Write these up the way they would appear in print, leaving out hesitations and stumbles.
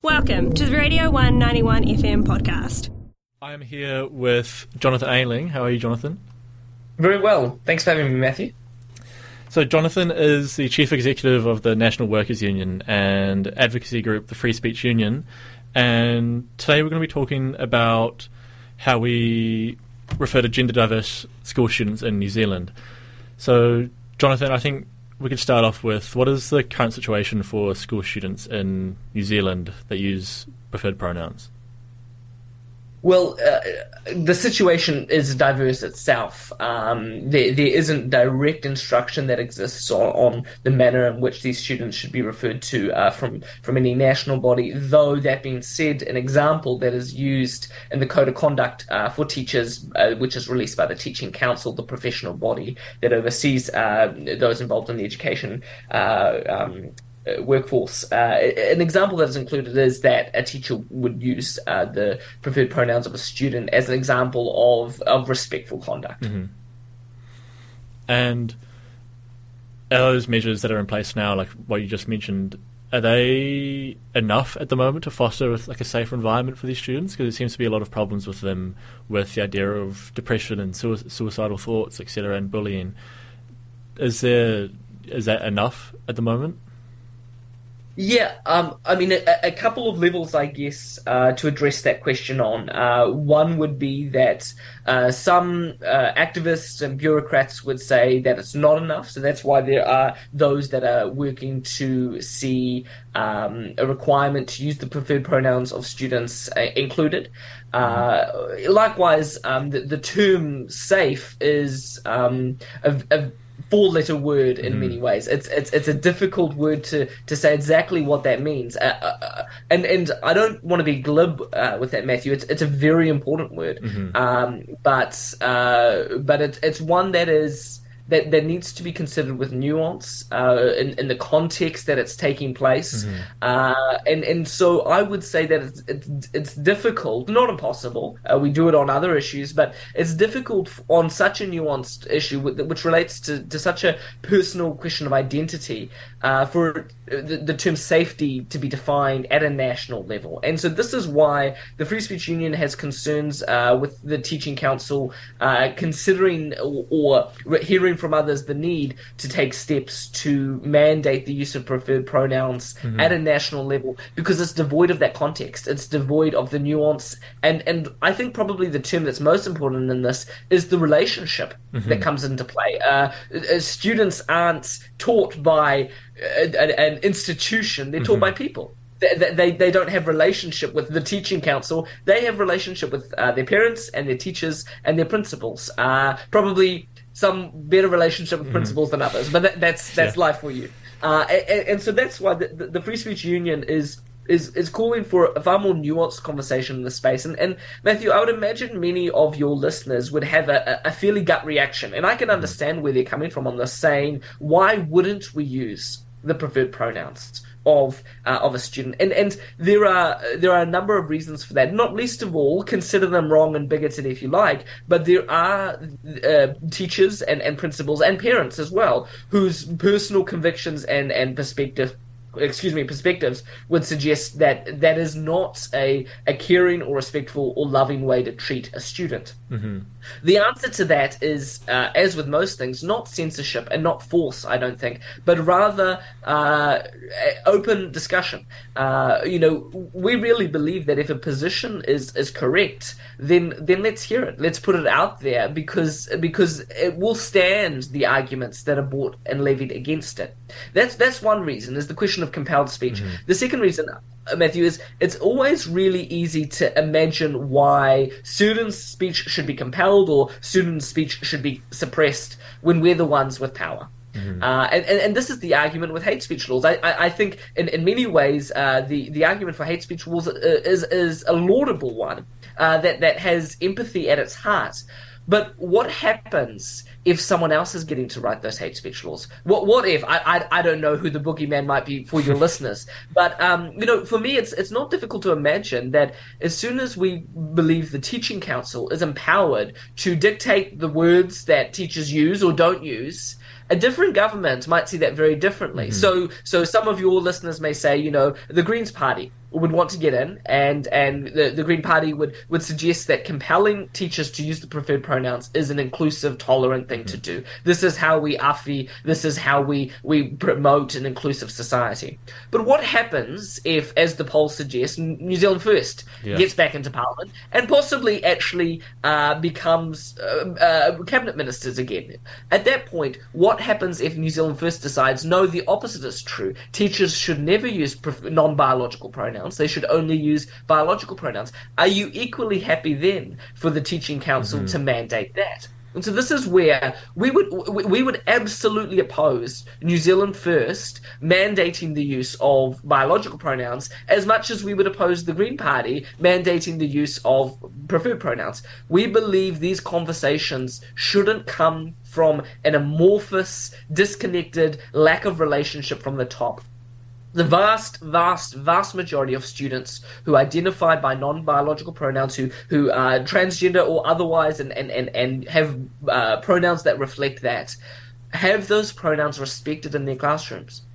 Welcome to the Radio 191 FM podcast. I am here with Jonathan Ayling. How are you, Jonathan? Very well. Thanks for having me, Matthew. So Jonathan is the Chief Executive of the National Workers' Union and advocacy group, the Free Speech Union. And today we're going to be talking about how we refer to gender diverse school students in New Zealand. So, Jonathan, I think we could start off with, what is the current situation for school students in New Zealand that use preferred pronouns? Well, the situation is diverse itself. There isn't direct instruction that exists on the manner in which these students should be referred to from any national body. Though, that being said, an example that is used in the Code of Conduct for teachers, which is released by the Teaching Council, the professional body that oversees those involved in the education workforce. An example that is included is that a teacher would use the preferred pronouns of a student as an example of respectful conduct. Mm-hmm. And are those measures that are in place now, like what you just mentioned, are they enough at the moment to foster a safer environment for these students? Because there seems to be a lot of problems with them, with the idea of depression and suicidal thoughts, etc., and bullying. Is that enough at the moment? Yeah, I mean, a couple of levels, I guess, to address that question on. One would be that some activists and bureaucrats would say that it's not enough, so that's why there are those that are working to see a requirement to use the preferred pronouns of students included. Likewise, the term safe is a four-letter word in many ways. It's a difficult word to say exactly what that means. And I don't want to be glib with that, Matthew. It's a very important word. But it's one that is that needs to be considered with nuance in the context that it's taking place. And so I would say that it's difficult, not impossible. We do it on other issues, but it's difficult on such a nuanced issue which relates to such a personal question of identity for the term safety to be defined at a national level. And so this is why the Free Speech Union has concerns with the Teaching Council considering or hearing from others the need to take steps to mandate the use of preferred pronouns at a national level, because it's devoid of that context. It's devoid of the nuance. And I think probably the term that's most important in this is the relationship that comes into play. Students aren't taught by an institution, they're taught by people. They don't have relationship with the Teaching Council. They have relationship with their parents and their teachers and their principals. Probably some better relationship with principals than others, but that's life for you. And so that's why the Free Speech Union is calling for a far more nuanced conversation in this space. And Matthew, I would imagine many of your listeners would have a fairly gut reaction, and I can understand where they're coming from on this, saying, why wouldn't we use the preferred pronouns of a student? And there are a number of reasons for that. Not least of all, consider them wrong and bigoted if you like, but there are teachers and principals and parents as well whose personal convictions and perspectives would suggest that that is not a caring or respectful or loving way to treat a student. The answer to that is, as with most things, not censorship and not force, I don't think, but rather open discussion. We really believe that if a position is correct, then let's hear it. Let's put it out there, because it will stand the arguments that are brought and levied against it. That's one reason, is the question of compelled speech. The second reason, Matthew, is it's always really easy to imagine why students' speech should be compelled or students' speech should be suppressed when we're the ones with power. And this is the argument with hate speech laws. I think in many ways the argument for hate speech laws is a laudable one that has empathy at its heart. But what happens if someone else is getting to write those hate speech laws? What if I don't know who the boogeyman might be for your listeners, but for me it's not difficult to imagine that as soon as we believe the Teaching Council is empowered to dictate the words that teachers use or don't use, a different government might see that very differently. So some of your listeners may say, the Greens Party would want to get in, and the Green Party would suggest that compelling teachers to use the preferred pronouns is an inclusive, tolerant thing to do. This is how we awhi, this is how we promote an inclusive society. But what happens if, as the polls suggest, New Zealand First gets back into Parliament and possibly actually becomes cabinet ministers again? At that point, what happens if New Zealand First decides, no, the opposite is true. Teachers should never use non-biological pronouns. They should only use biological pronouns. Are you equally happy then for the Teaching Council to mandate that? And so this is where we would absolutely oppose New Zealand First mandating the use of biological pronouns as much as we would oppose the Green Party mandating the use of preferred pronouns. We believe these conversations shouldn't come from an amorphous, disconnected lack of relationship from the top. The vast majority of students who identify by non-biological pronouns, who are transgender or otherwise, and have pronouns that reflect that, have those pronouns respected in their classrooms.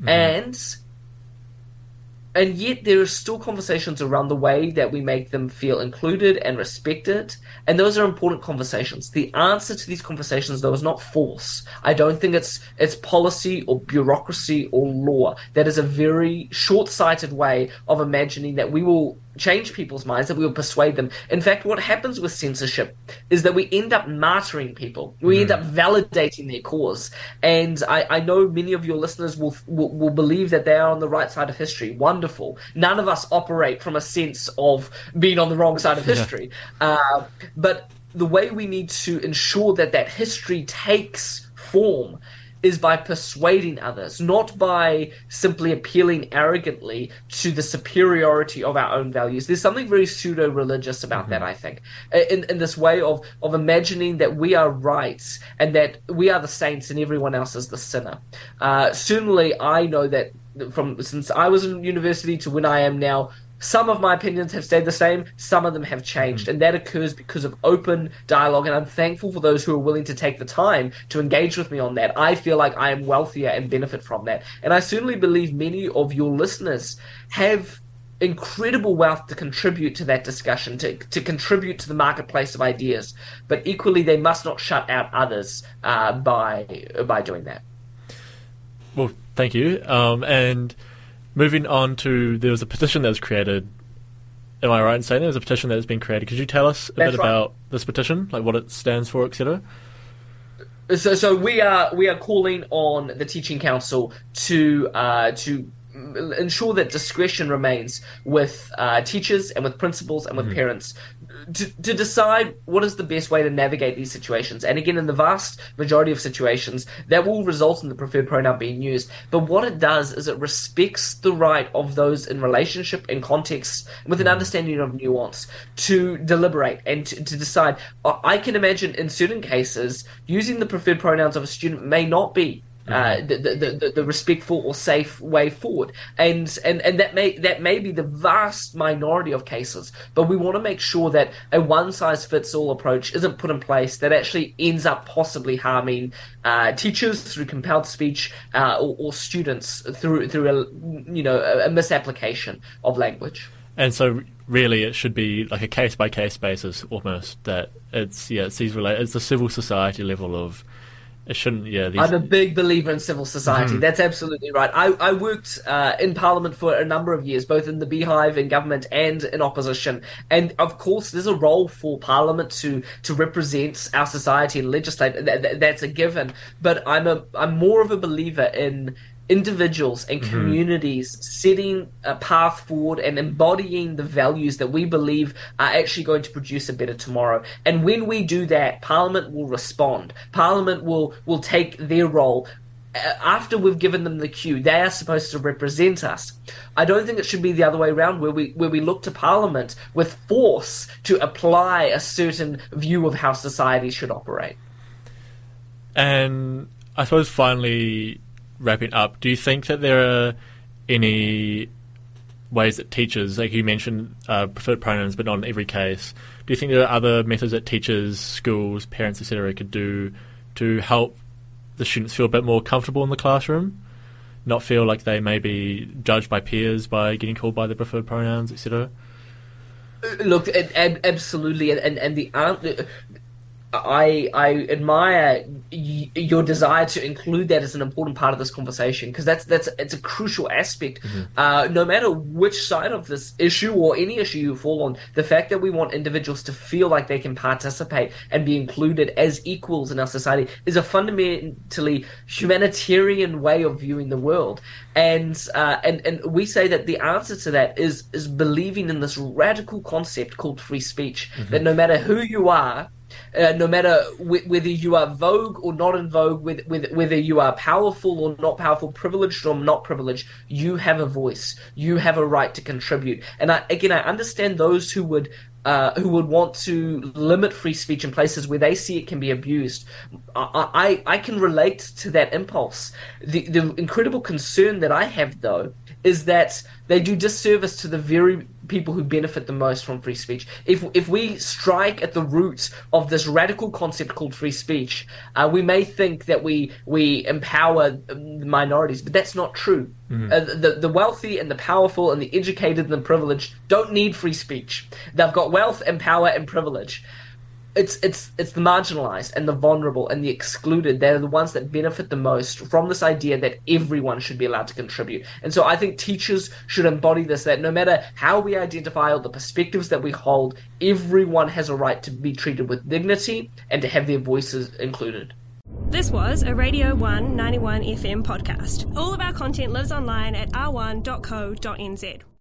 And yet there are still conversations around the way that we make them feel included and respected, and those are important conversations. The answer to these conversations, though, is not force. I don't think it's policy or bureaucracy or law. That is a very short-sighted way of imagining that we will change people's minds, that we will persuade them. In fact, what happens with censorship is that we end up martyring people. We end up validating their cause. And I know many of your listeners will believe that they are on the right side of history. Wonderful. None of us operate from a sense of being on the wrong side of history. But the way we need to ensure that history takes form is by persuading others, not by simply appealing arrogantly to the superiority of our own values. There's something very pseudo-religious about that, I think, in this way of imagining that we are right and that we are the saints and everyone else is the sinner. Certainly, I know that since I was in university to when I am now, some of my opinions have stayed the same, some of them have changed, and that occurs because of open dialogue, and I'm thankful for those who are willing to take the time to engage with me on that. I feel like I am wealthier and benefit from that, and I certainly believe many of your listeners have incredible wealth to contribute to that discussion, to contribute to the marketplace of ideas, but equally they must not shut out others by doing that. Well, thank you. And moving on to, there was a petition that was created. Am I right in saying there was a petition that has been created? Could you tell us a bit about this petition, like what it stands for, etc.? So we are calling on the Teaching Council to ensure that discretion remains with teachers and with principals and with parents to decide what is the best way to navigate these situations. And again, in the vast majority of situations, that will result in the preferred pronoun being used. But what it does is it respects the right of those in relationship and context with an understanding of nuance to deliberate and to decide. I can imagine in certain cases, using the preferred pronouns of a student may not be the respectful or safe way forward, and that may be the vast minority of cases. But we want to make sure that a one size fits all approach isn't put in place that actually ends up possibly harming teachers through compelled speech or students through a misapplication of language. And so really it should be like a case by case basis almost, that it's a civil society level of. It shouldn't, I'm a big believer in civil society. That's absolutely right. I worked in Parliament for a number of years, both in the Beehive, in government, and in opposition. And of course, there's a role for Parliament to represent our society and legislate. That's a given. But I'm more of a believer in individuals and communities setting a path forward and embodying the values that we believe are actually going to produce a better tomorrow. And when we do that, Parliament will respond. Parliament will take their role. After we've given them the cue, they are supposed to represent us. I don't think it should be the other way around, where we look to Parliament with force to apply a certain view of how society should operate. And I suppose finally, wrapping up, do you think that there are any ways that teachers, like you mentioned, preferred pronouns, but not in every case, do you think there are other methods that teachers, schools, parents, etc. could do to help the students feel a bit more comfortable in the classroom? not feel like they may be judged by peers by getting called by their preferred pronouns, etc.? Look, absolutely, and the I admire your desire to include that as an important part of this conversation, because it's a crucial aspect. No matter which side of this issue or any issue you fall on, the fact that we want individuals to feel like they can participate and be included as equals in our society is a fundamentally humanitarian way of viewing the world. And we say that the answer to that is believing in this radical concept called free speech, that no matter who you are, no matter whether you are vogue or not in vogue, whether you are powerful or not powerful, privileged or not privileged, you have a voice. You have a right to contribute. And I understand those who would want to limit free speech in places where they see it can be abused. I can relate to that impulse. The incredible concern that I have, though, is that they do disservice to the very people who benefit the most from free speech. If we strike at the roots of this radical concept called free speech, we may think that we empower minorities, but that's not true. The wealthy and the powerful and the educated and the privileged don't need free speech. They've got wealth and power and privilege. It's the marginalized and the vulnerable and the excluded. They're the ones that benefit the most from this idea that everyone should be allowed to contribute. And so I think teachers should embody this, that no matter how we identify or the perspectives that we hold, everyone has a right to be treated with dignity and to have their voices included. This was a Radio 1 91 FM podcast. All of our content lives online at r1.co.nz.